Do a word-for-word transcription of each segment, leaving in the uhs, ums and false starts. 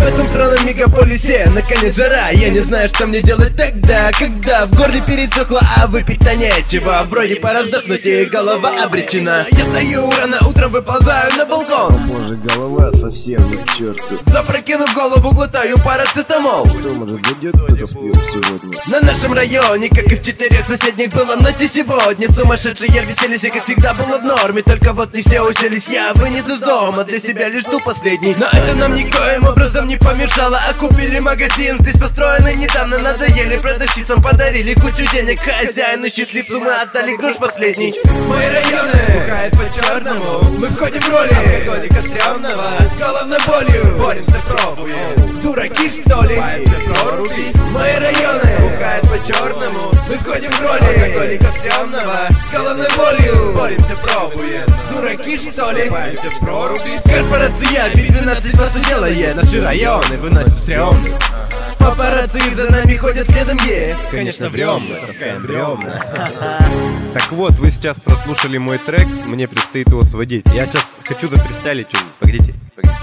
этом сраном мегаполисе наконец жара. Я не знаю, что мне делать тогда, когда в горле пересохло, а выпить-то нечего. Вроде пора вздохнуть, и голова обречена. Я стою рано утром, выползаю на балкон. О боже, голова совсем не к черту. Запрокинув голову, глотаю парацетамол. Что, может, зайдет кто-то в пиво сегодня? На нашем районе, как и в четырех соседних, было ночи сегодня. Сумасшедшие веселись, и как всегда было в норме. Только вот не все уселись, я вынес из дома для себя лишь ту последний. Но это нам никоим образом не помешало. А купили магазин, здесь построенный недавно. Надоели продавщицам, подарили кучу денег. Хозяину счастливцу мы отдали грош последний. Мои районы бухают по-черному. Мы входим в роли алкоголика стрёмного. С головной болью боремся, пробуем. Дураки что ли? Боремся прорубить. Мои районы бухают по-черному. Мы входим в роли алкоголика стрёмного. С головной болью боремся, пробуем. Дураки что ли? Боремся прорубить. Корпорация би двенадцать вас уделает. Наши районы выносят стрёмных. Папарацци за нами ходят следом, е. Конечно, врем, мы таскаем бревна. Так вот, вы сейчас прослушали мой трек, мне предстоит его сводить. Я сейчас хочу зафристайлить что-нибудь. Погодите, погодите,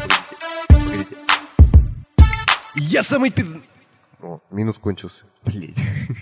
погодите, погодите. Я самый пиз... О, минус кончился. Блять.